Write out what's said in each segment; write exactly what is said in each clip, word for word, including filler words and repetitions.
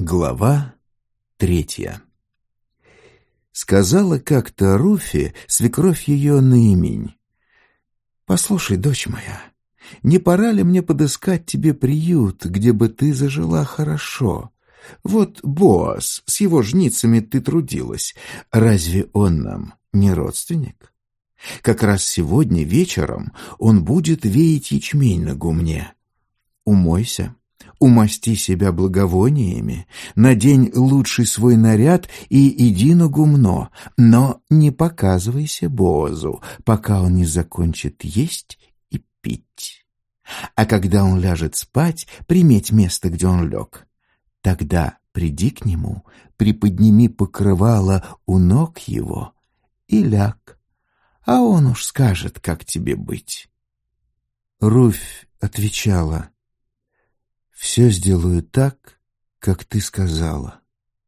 Глава третья. Сказала как-то Руфи, свекровь ее Наиминь: «Послушай, дочь моя, не пора ли мне подыскать тебе приют, где бы ты зажила хорошо? Вот Боаз, с его жницами ты трудилась, разве он нам не родственник? Как раз сегодня вечером он будет веять ячмень на гумне. Умойся, умасти себя благовониями, надень лучший свой наряд и иди на гумно, но не показывайся Боазу, пока он не закончит есть и пить. А когда он ляжет спать, приметь место, где он лег. Тогда приди к нему, приподними покрывало у ног его и ляг, а он уж скажет, как тебе быть». Руфь отвечала: «Все сделаю так, как ты сказала».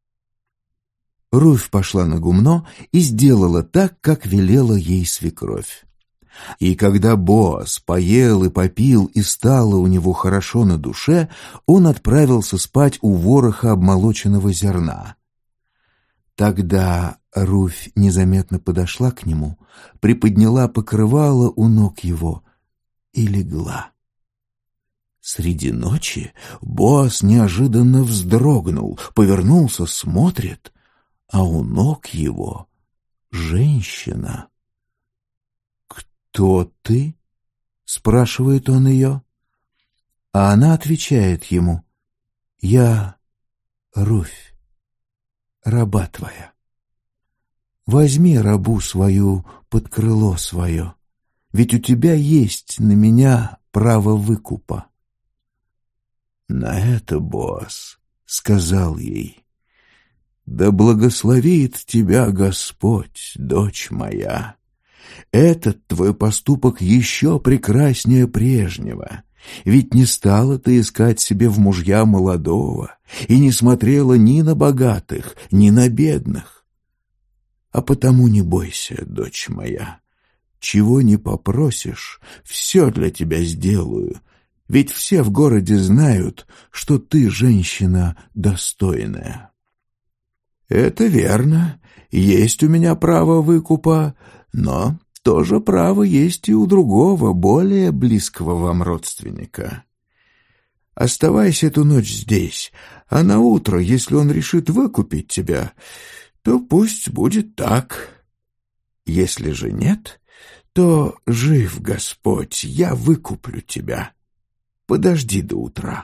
Руфь пошла на гумно и сделала так, как велела ей свекровь. И когда Боаз поел и попил, и стало у него хорошо на душе, он отправился спать у вороха обмолоченного зерна. Тогда Руфь незаметно подошла к нему, приподняла покрывало у ног его и легла. Среди ночи Боаз неожиданно вздрогнул, повернулся, смотрит, а у ног его женщина. «Кто ты?» — спрашивает он ее. А она отвечает ему: «Я Руфь, раба твоя. Возьми рабу свою под крыло свое, ведь у тебя есть на меня право выкупа». На это Боаз сказал ей: «Да благословит тебя Господь, дочь моя. Этот твой поступок еще прекраснее прежнего, ведь не стала ты искать себе в мужья молодого и не смотрела ни на богатых, ни на бедных. А потому не бойся, дочь моя, чего не попросишь, все для тебя сделаю, ведь все в городе знают, что ты женщина достойная». «Это верно, есть у меня право выкупа, но тоже право есть и у другого, более близкого вам родственника. Оставайся эту ночь здесь, а на утро, если он решит выкупить тебя, то пусть будет так. Если же нет, то жив Господь, я выкуплю тебя. Подожди до утра».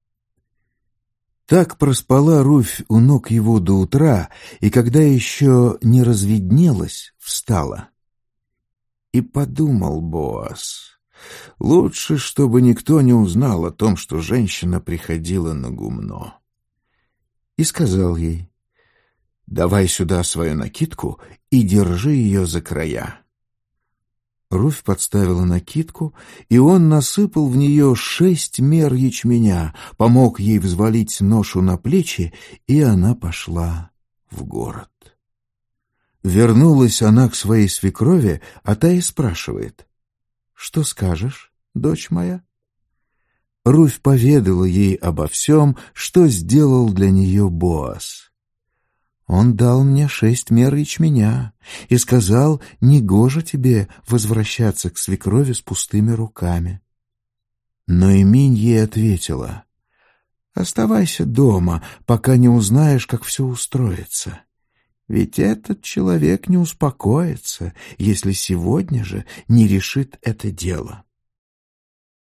Так проспала Руфь у ног его до утра, и когда еще не разведнелось, встала. И подумал Боаз: лучше, чтобы никто не узнал о том, что женщина приходила на гумно. И сказал ей: «Давай сюда свою накидку и держи ее за края». Руфь подставила накидку, и он насыпал в нее шесть мер ячменя, помог ей взвалить ношу на плечи, и она пошла в город. Вернулась она к своей свекрови, а та и спрашивает: «Что скажешь, дочь моя?» Руфь поведала ей обо всем, что сделал для нее Боаз. «Он дал мне шесть мер ячменя и сказал: негоже тебе возвращаться к свекрови с пустыми руками». Но Наиминь ей ответила: «Оставайся дома, пока не узнаешь, как все устроится. Ведь этот человек не успокоится, если сегодня же не решит это дело».